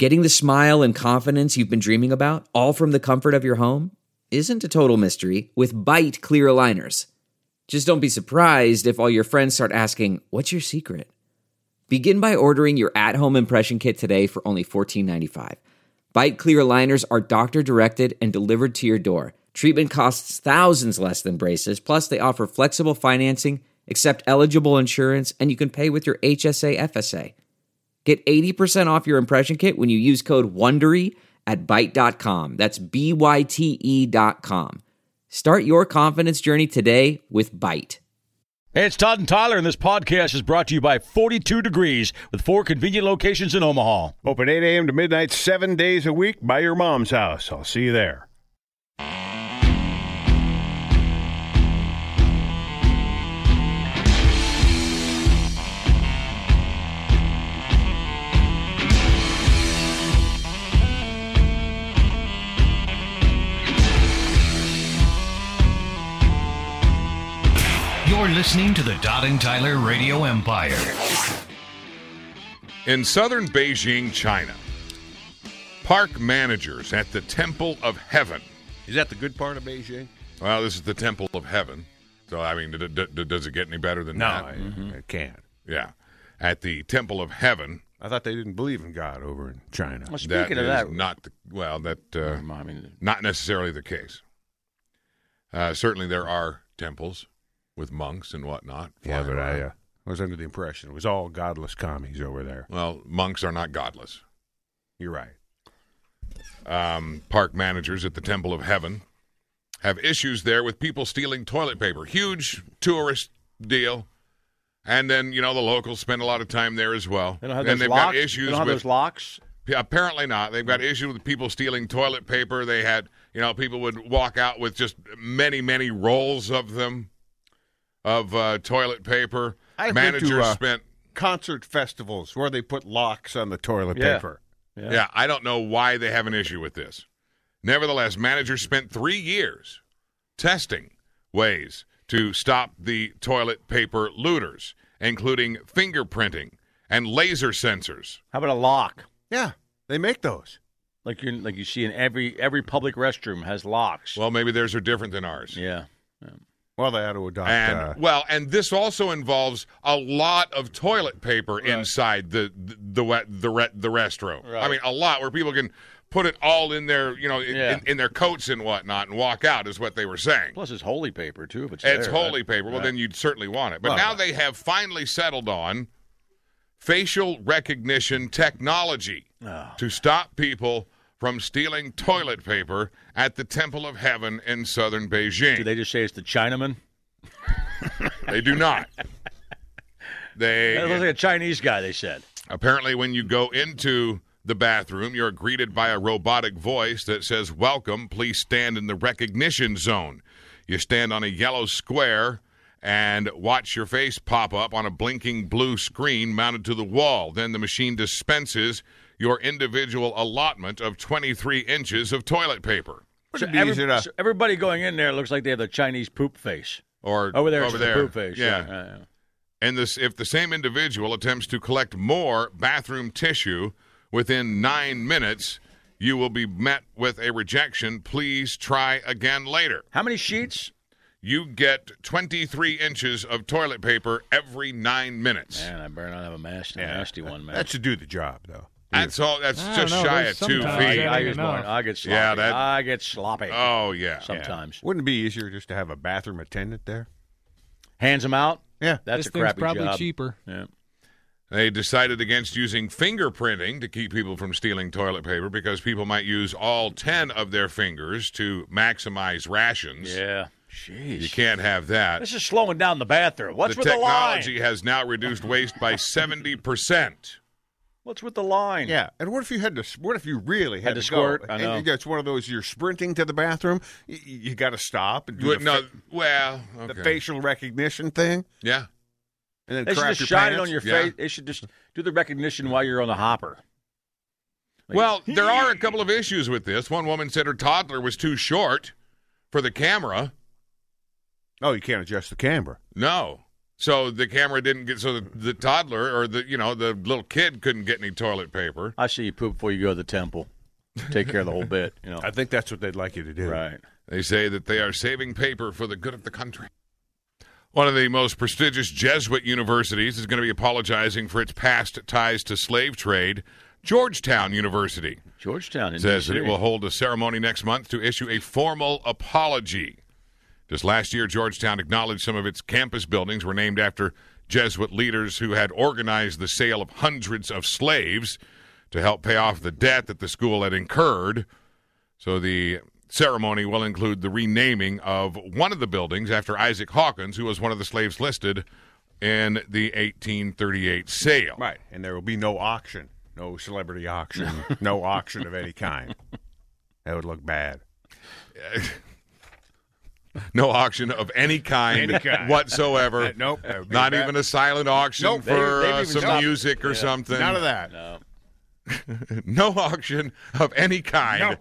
Getting the smile and confidence you've been dreaming about, all from the comfort of your home, isn't a total mystery with Byte clear aligners. Just don't be surprised if all your friends start asking, "What's your secret?" Begin by ordering your at-home impression kit today for only $14.95. Byte clear aligners are doctor-directed and delivered to your door. Treatment costs thousands less than braces, plus they offer flexible financing, accept eligible insurance, and you can pay with your HSA FSA. Get 80% off your impression kit when you use code WONDERY at Byte.com. That's BYTE.com. Start your confidence journey today with Byte. Hey, it's Todd and Tyler, and this podcast is brought to you by 42 Degrees with 4 convenient locations in Omaha. Open 8 a.m. to midnight, 7 days a week by your mom's house. I'll see you there. You're listening to the Todd and Tyler Radio Empire. In southern Beijing, China, park managers at the Temple of Heaven. Is that the good part of Beijing? Well, this is the Temple of Heaven. So, I mean, does it get any better than that? No, it can't. Yeah. At the Temple of Heaven. I thought they didn't believe in God over in China. Well, speaking of that, not not necessarily the case. Certainly there are temples with monks and whatnot. Yeah, but I was under the impression it was all godless commies over there. Well, monks are not godless. You're right. Park managers at the Temple of Heaven have issues there with people stealing toilet paper. Huge tourist deal. And then, the locals spend a lot of time there as well. They don't have and those they've locks? got issues they don't have with those locks? Yeah, apparently not. They've got issues with people stealing toilet paper. They had, people would walk out with just many, many rolls of them. Of toilet paper. I've Managers been to concert festivals where they put locks on the toilet paper. Yeah, I don't know why they have an issue with this. Nevertheless, managers spent 3 years testing ways to stop the toilet paper looters, including fingerprinting and laser sensors. How about a lock? Yeah, they make those. Like you see in every public restroom has locks. Well, maybe theirs are different than ours. Yeah. Well, they had to adopt. And this also involves a lot of toilet paper inside the restroom. Right. I mean, a lot where people can put it all in their in their coats and whatnot and walk out is what they were saying. Plus, it's holy paper too. If it's holy paper. Well, then you'd certainly want it. But now they have finally settled on facial recognition technology to stop people from stealing toilet paper at the Temple of Heaven in southern Beijing. Do they just say it's the Chinaman? They do not. That looks like a Chinese guy, they said. Apparently, when you go into the bathroom, you're greeted by a robotic voice that says, "Welcome, please stand in the recognition zone." You stand on a yellow square and watch your face pop up on a blinking blue screen mounted to the wall. Then the machine dispenses your individual allotment of 23 inches of toilet paper. So everybody going in there looks like they have the Chinese poop face. Or over there. The poop face. Yeah. And if the same individual attempts to collect more bathroom tissue within 9 minutes, you will be met with a rejection. Please try again later. How many sheets? You get 23 inches of toilet paper every 9 minutes. Man, I better not have a nasty one, man. That should do the job, though. That's all. That's just shy of 2 feet. I get sloppy. Yeah, I get sloppy. Oh, yeah. Sometimes. Yeah. Wouldn't it be easier just to have a bathroom attendant there? Hands them out? Yeah. That's this a crappy probably job. Cheaper. Yeah. They decided against using fingerprinting to keep people from stealing toilet paper because people might use all 10 of their fingers to maximize rations. Yeah. Jeez. You can't have that. This is slowing down the bathroom. What's with the line? The technology has now reduced waste by 70%. What's with the line? Yeah, and what if you really had to squirt? Go? I know. And it's one of those you're sprinting to the bathroom. You got to stop and do the facial recognition thing. Yeah, and then they should just shine it on your face. They should just do the recognition while you're on the hopper. Well, there are a couple of issues with this. One woman said her toddler was too short for the camera. Oh, you can't adjust the camera. No. So the camera didn't get, so the toddler or the little kid couldn't get any toilet paper. I see you poop before you go to the temple. Take care of the whole bit. I think that's what they'd like you to do. Right. They say that they are saving paper for the good of the country. One of the most prestigious Jesuit universities is going to be apologizing for its past ties to slave trade. Georgetown University. Georgetown says that it will hold a ceremony next month to issue a formal apology. Just last year, Georgetown acknowledged some of its campus buildings were named after Jesuit leaders who had organized the sale of hundreds of slaves to help pay off the debt that the school had incurred. So the ceremony will include the renaming of one of the buildings after Isaac Hawkins, who was one of the slaves listed in the 1838 sale. Right, and there will be no auction, no celebrity auction, no auction of any kind. That would look bad. No auction of any kind whatsoever. Nope. Not even a silent auction for some music or something. None of that. No. No auction of any kind.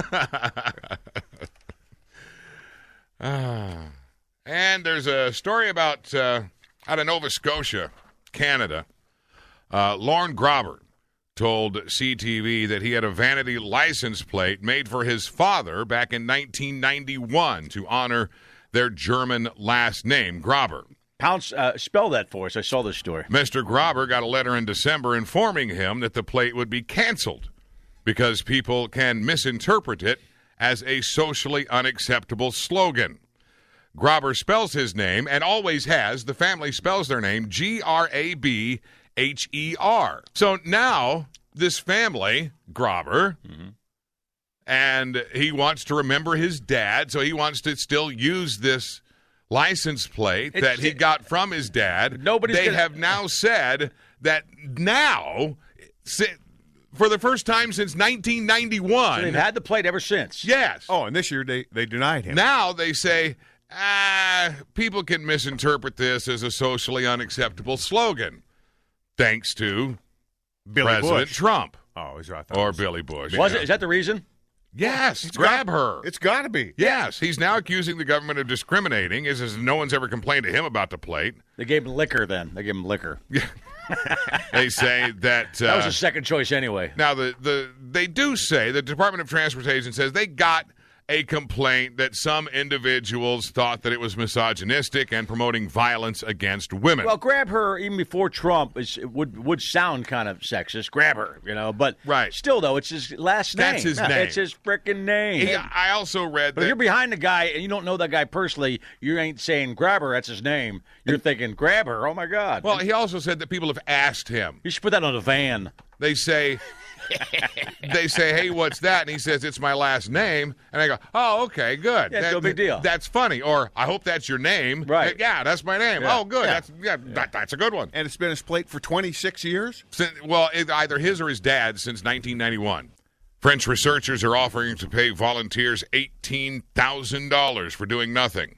No. And there's a story about out of Nova Scotia, Canada. Lorne Grobber told CTV that he had a vanity license plate made for his father back in 1991 to honor their German last name, Grobber. Pounce, spell that for us. I saw this story. Mr. Grobber got a letter in December informing him that the plate would be canceled because people can misinterpret it as a socially unacceptable slogan. Grobber spells his name, and always has. The family spells their name Grabher. So now this family, Grobber, and he wants to remember his dad, so he wants to still use this license plate that he got from his dad. They have now said that now, for the first time since 1991. So they've had the plate ever since. Yes. Oh, and this year they denied him. Now they say, people can misinterpret this as a socially unacceptable slogan, thanks to President Trump. Oh, is right. Or Billy Bush. Was it? Is that the reason? Yes, grab her. It's got to be. Yes, he's now accusing the government of discriminating. He says no one's ever complained to him about the plate. They gave him liquor then. They gave him liquor. They say that... that was a second choice anyway. Now, they do say, the Department of Transportation says they got a complaint that some individuals thought that it was misogynistic and promoting violence against women. Well, grab her, even before Trump, would sound kind of sexist. Grab her, but still, though, it's his last name. That's his name. It's his freaking name. I also read But that... if you're behind the guy and you don't know that guy personally, you ain't saying grab her, that's his name. You're thinking, grab her, oh, my God. Well, he also said that people have asked him. You should put that on a van. They say... hey, what's that? And he says, it's my last name. And I go, oh, okay, good. Yeah, no big deal. That's funny. Or, I hope that's your name. Right. Yeah, that's my name. Yeah. Oh, good. Yeah. That's a good one. And it's been his plate for 26 years? Either his or his dad's since 1991. French researchers are offering to pay volunteers $18,000 for doing nothing.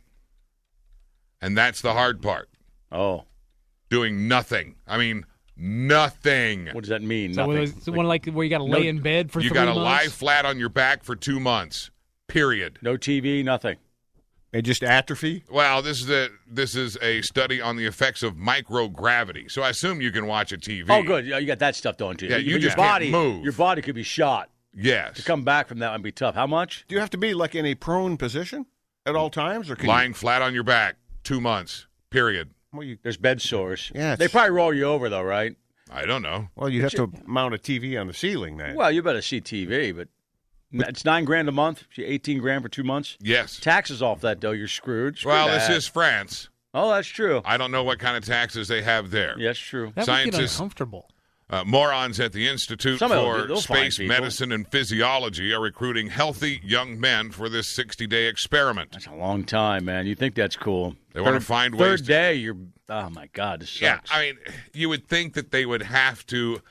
And that's the hard part. Oh. Doing nothing. I mean... nothing. What does that mean? So nothing. it's one like where you got to lay in bed for 3 months? You got to lie flat on your back for 2 months. Period. No TV, nothing. They just atrophy? Well, this is a study on the effects of microgravity. So I assume you can watch a TV. Oh, good. You got that stuff, don't you? Yeah, you just your body, can't move. Your body could be shot. Yes. To come back from that would be tough. How much? Do you have to be like in a prone position at all times, or lying flat on your back 2 months? Period. Well, there's bed sores. Yeah, they probably roll you over though, right? I don't know. Well, you have to mount a TV on the ceiling then. Well, you better see TV, but it's $9,000 a month. $18,000 for 2 months. Yes. Taxes off that though. You're screwed. Well, this is France. Oh, that's true. I don't know what kind of taxes they have there. Yes, true. That would get uncomfortable. Morons at the Institute for Space Medicine and Physiology are recruiting healthy young men for this 60-day experiment. That's a long time, man. You think that's cool. They want to find ways. Third day, you're... Oh, my God, this sucks. Yeah, I mean, you would think that they would have to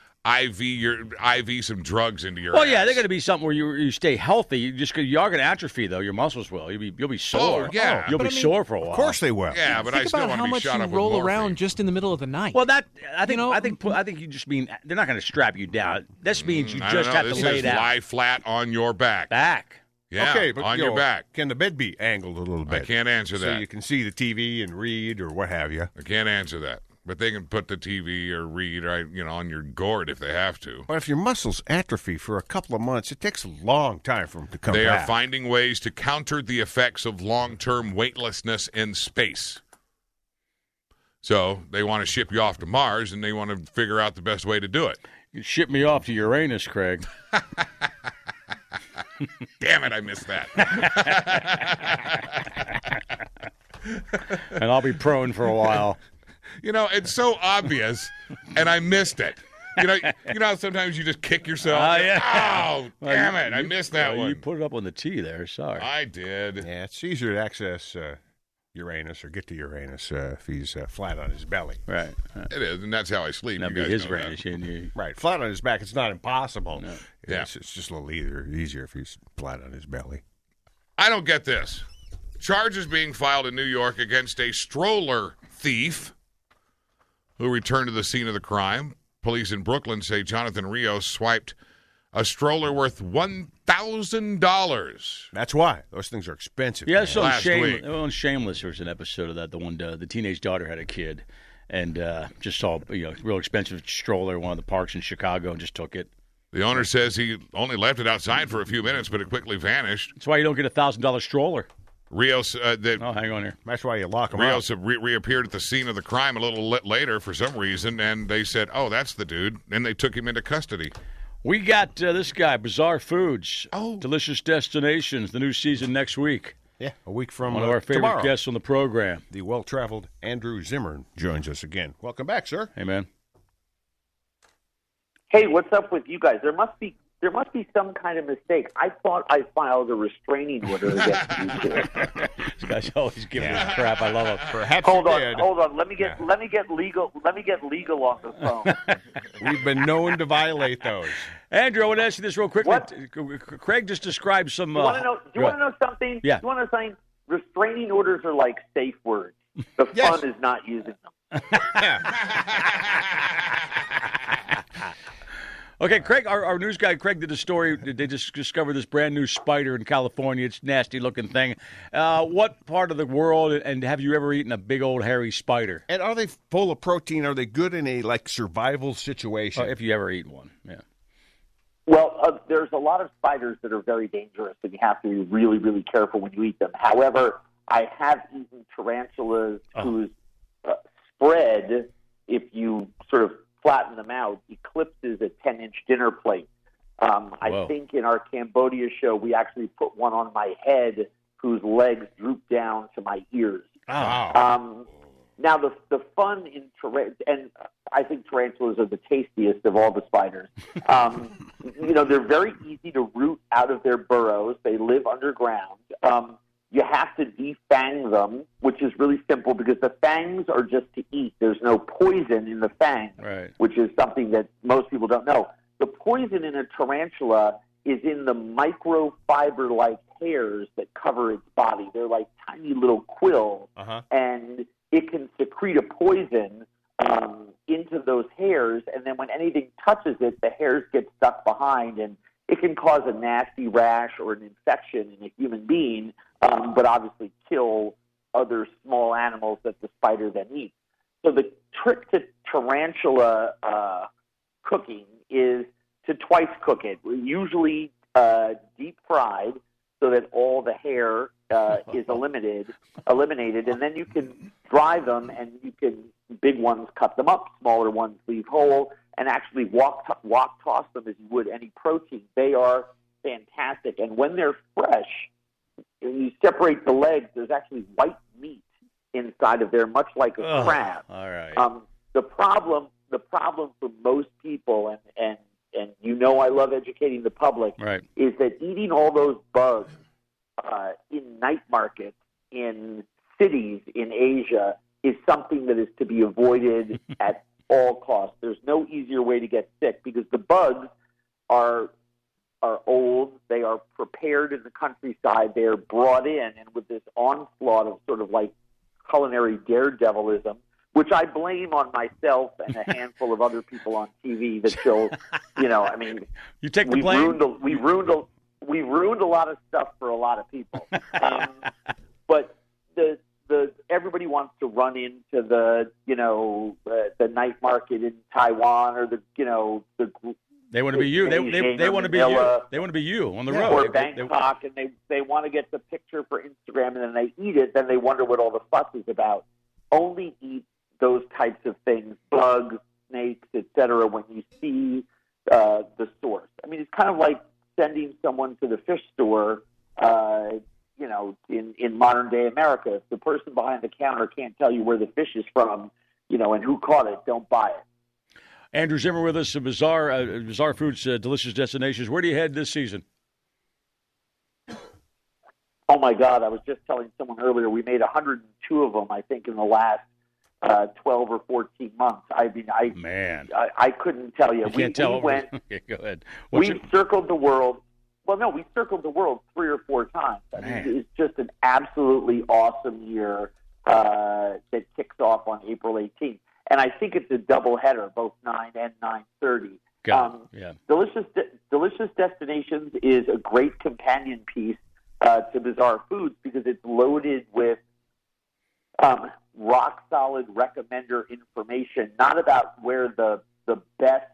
IV some drugs into your ass. Yeah, they're going to be something where you stay healthy. You are going to atrophy, though. Your muscles will. You'll be sore. Oh, yeah. You'll be sore for a while. Of course they will. Yeah, but I still want to be shot up with morphine. Think about how much you roll around just in the middle of the night. Well, I think you just mean they're not going to strap you down. This means you just have to lay down. Lie flat on your back. Back. Yeah, okay, but on your back. Can the bed be angled a little bit? I can't answer that. So you can see the TV and read or what have you. I can't answer that. But they can put the TV or read on your gourd if they have to. But if your muscles atrophy for a couple of months, it takes a long time for them to come back. They are finding ways to counter the effects of long-term weightlessness in space. So they want to ship you off to Mars, and they want to figure out the best way to do it. You ship me off to Uranus, Craig. Damn it, I missed that. And I'll be prone for a while. It's so obvious, and I missed it. You know how sometimes you just kick yourself? Yeah. Oh, damn it, I missed that one. You put it up on the T there, sorry. I did. Yeah, it's easier to access Uranus or get to Uranus if he's flat on his belly. Right. It is, and that's how I sleep. That'd be his range. Right, flat on his back, it's not impossible. No. Yeah. It's just a little easier if he's flat on his belly. I don't get this. Charges being filed in New York against a stroller thief who returned to the scene of the crime. Police in Brooklyn say Jonathan Rios swiped a stroller worth $1,000. That's why. Those things are expensive. Yeah, so Last week. on Shameless, there was an episode of that. The teenage daughter had a kid and just saw real expensive stroller in one of the parks in Chicago and just took it. The owner says he only left it outside for a few minutes, but it quickly vanished. That's why you don't get a $1,000 stroller. Rios, hang on here. That's why you lock them Rios up. reappeared at the scene of the crime a little later for some reason, and they said, "Oh, that's the dude," and they took him into custody. We got this guy, Bizarre Foods. Oh. Delicious Destinations, the new season next week. Yeah, a week from one of our favorite tomorrow. guests on the program. The well-traveled Andrew Zimmern joins us again. Welcome back, sir. Hey, man. Hey, what's up with you guys? There must be some kind of mistake. I thought I filed a restraining order against you two. This guy's always giving us crap. I love him. Perhaps hold on. Let me get legal on the phone. We've been known to violate those. Andrew, I want to ask you this real quickly. What? Craig just described some. Do you want to know something? Yeah. You want to know something? Restraining orders are like safe words. The fun is not using them. Okay, Craig, our news guy, Craig, did a story. They just discovered this brand new spider in California. It's a nasty-looking thing. What part of the world, and have you ever eaten a big old hairy spider? And are they full of protein? Are they good in a survival situation? If you ever eat one, yeah. Well, there's a lot of spiders that are very dangerous, and you have to be really, really careful when you eat them. However, I have eaten tarantulas whose spread, if you sort of flatten them out, eclipses a 10-inch dinner plate. I think in our Cambodia show, we actually put one on my head whose legs droop down to my ears. Wow. Now, the fun in and I think tarantulas are the tastiest of all the spiders. They're very easy to root out of their burrows. They live underground. You have to defang them, which is really simple because the fangs are just to eat. There's no poison in the fangs, which is something that most people don't know. The poison in a tarantula is in the microfiber-like hairs that cover its body. They're like tiny little quills, and it can secrete a poison into those hairs, and then when anything touches it, the hairs get stuck behind, and it can cause a nasty rash or an infection in a human being, but obviously kill other small animals that the spider then eats. So the trick to tarantula cooking is to twice cook it. Usually deep fried so that all the hair is eliminated, and then you can dry them, and you can, big ones, cut them up, smaller ones leave whole, and actually wok toss them as you would any protein. They are fantastic, and when they're fresh, when you separate the legs, there's actually white meat inside of there, much like a crab. All right. The problem for most people, and I love educating the public, is that eating all those bugs in night markets in cities in Asia is something that is to be avoided at all costs. There's no easier way to get sick because the bugs are old. They are prepared in the countryside. They are brought in, and with this onslaught of sort of like culinary daredevilism, which I blame on myself and a handful of other people on TV that show, you take the blame. We we've ruined a lot of stuff for a lot of people. But everybody wants to run into the night market in Taiwan or the They want to be you. They want to be you. They want to be you on the road. Or Bangkok, and they want to get the picture for Instagram, and then they eat it. Then they wonder what all the fuss is about. Only eat those types of things, bugs, snakes, etc. when you see the source. I mean, it's kind of like sending someone to the fish store. In modern day America, if the person behind the counter can't tell you where the fish is from, and who caught it, don't buy it. Andrew Zimmern with us, Bizarre Foods, Delicious Destinations. Where do you head this season? Oh, my God. I was just telling someone earlier, we made 102 of them, I think, in the last 12 or 14 months. I mean, I couldn't tell you. We went. Okay, go ahead. Circled the world. Well, no, we circled the world 3 or 4 times. I mean, it's just an absolutely awesome year that kicks off on April 18th. And I think it's a doubleheader, both 9 and 9:30. Yeah. Delicious Destinations is a great companion piece to Bizarre Foods because it's loaded with rock-solid recommender information, not about where the best,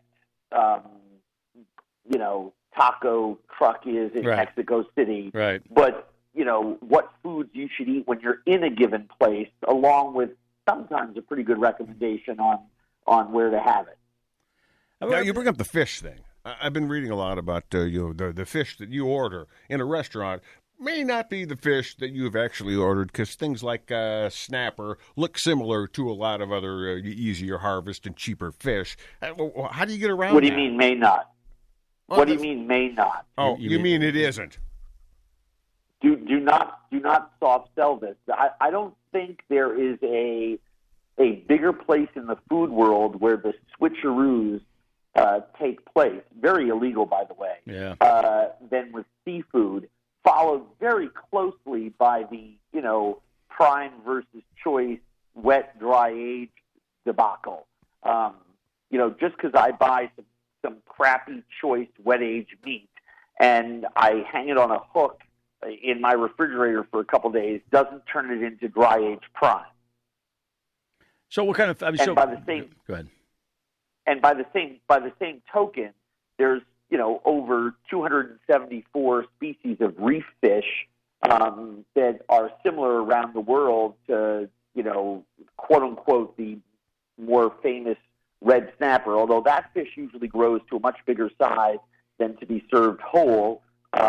taco truck is in Mexico City, right? But what foods you should eat when you're in a given place, along with sometimes a pretty good recommendation on where to have it. Now you bring up the fish thing. I've been reading a lot about the fish that you order in a restaurant may not be the fish that you've actually ordered because things like snapper look similar to a lot of other easier harvest and cheaper fish. How do you get around? What do you mean may not? What do you mean may not? Oh, you mean it isn't? Do not soft sell this. I don't think there is a bigger place in the food world where the switcheroos take place. Very illegal, by the way. Yeah. Than with seafood, followed very closely by the prime versus choice, wet, dry age debacle. Just because I buy some crappy choice wet age meat and I hang it on a hook in my refrigerator for a couple days doesn't turn it into dry age prime. So what kind of? By the same, go ahead. And by the same token, there's over 274 species of reef fish that are similar around the world to quote unquote the more famous red snapper, although that fish usually grows to a much bigger size than to be served whole.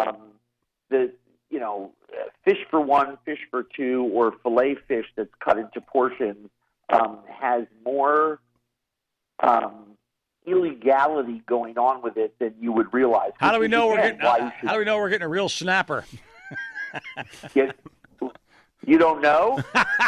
Fish for one, fish for two, or fillet fish that's cut into portions has more illegality going on with it than you would realize. How do we know we're getting a real snapper? You don't know?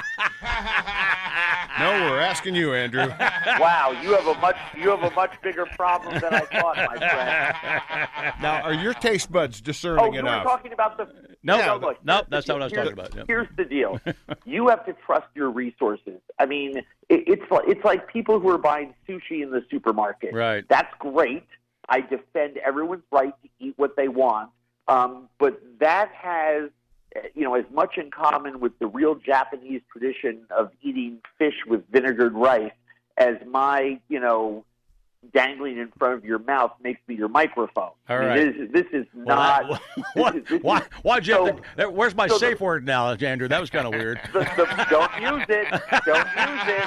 No, we're asking you, Andrew. Wow, you have a much bigger problem than I thought, my friend. Now, are your taste buds discerning enough? Oh, you were talking about the... No, that's not what I was talking about. Yep. Here's the deal. You have to trust your resources. I mean, it's like people who are buying sushi in the supermarket. Right. That's great. I defend everyone's right to eat what they want. But that has... as much in common with the real Japanese tradition of eating fish with vinegared rice as my, dangling in front of your mouth makes me your microphone. All right. This is not... Why'd you have to... Where's my safe word now, Andrew? That was kind of weird. Don't use it. Don't use it.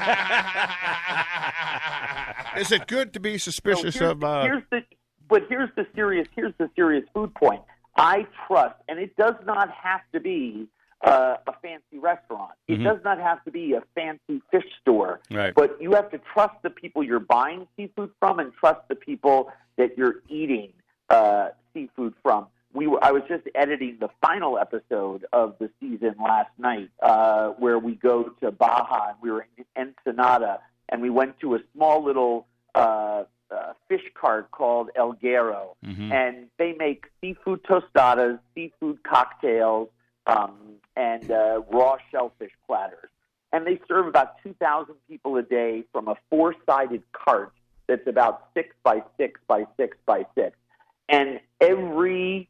Is it good to be suspicious of... Here's the serious food point. I trust, and it does not have to be a fancy restaurant. It does not have to be a fancy fish store. Right. But you have to trust the people you're buying seafood from and trust the people that you're eating seafood from. I was just editing the final episode of the season last night where we go to Baja, and we were in Ensenada, and we went to a small little fish cart called El Guero, and they make seafood tostadas, seafood cocktails, and raw shellfish platters. And they serve about 2,000 people a day from a 4-sided cart that's about 6 by 6 by 6 by 6. And every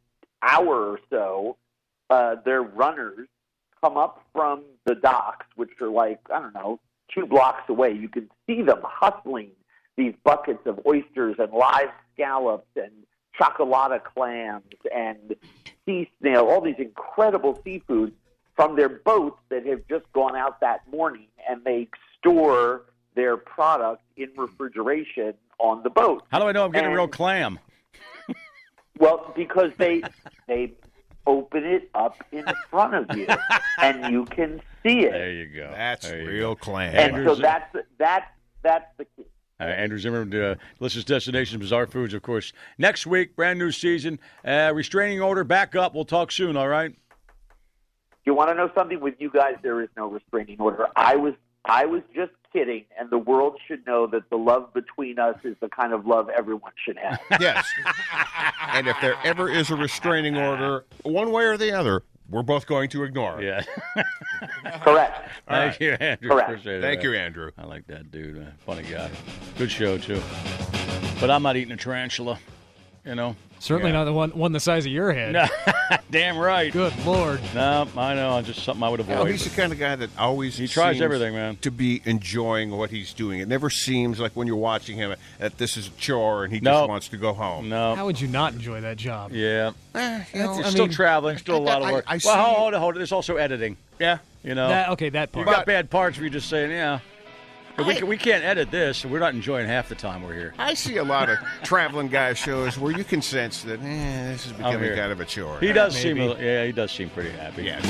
hour or so, their runners come up from the docks, which are like, I don't know, 2 blocks away. You can see them hustling these buckets of oysters and live scallops and chocolata clams and sea snail, all these incredible seafoods from their boats that have just gone out that morning, and they store their product in refrigeration on the boat. How do I know I'm getting a real clam? Well, because they open it up in front of you, and you can see it. There you go. That's real clam. And so that's the key. Andrew Zimmerman, Delicious Destinations, Bizarre Foods, of course. Next week, brand new season. Restraining order back up. We'll talk soon, all right? You want to know something? With you guys, there is no restraining order. I was just kidding, and the world should know that the love between us is the kind of love everyone should have. Yes. And if there ever is a restraining order, one way or the other, we're both going to ignore it. Yeah. Correct. Thank you, Andrew. Correct. Appreciate it. Thank you, Andrew. I like that dude, man. Funny guy. Good show, too. But I'm not eating a tarantula, you know. Certainly not the one the size of your head. No, damn right. Good Lord. No, I know. Just something I would avoid. Well, he's the kind of guy that always tries seems everything, man. to be enjoying what he's doing. It never seems like when you're watching him that this is a chore and he just wants to go home. No. How would you not enjoy that job? Yeah. It's Still traveling, still a lot of work. Hold on. There's also editing. Yeah. You know. That part. You got bad parts where you're just saying, yeah. We can't edit this, so we're not enjoying half the time we're here. I see a lot of traveling guy shows where you can sense that this is becoming kind of a chore. He does seem pretty happy. Yeah.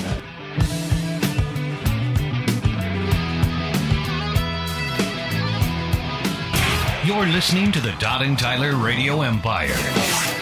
You're listening to the Todd and Tyler Radio Empire.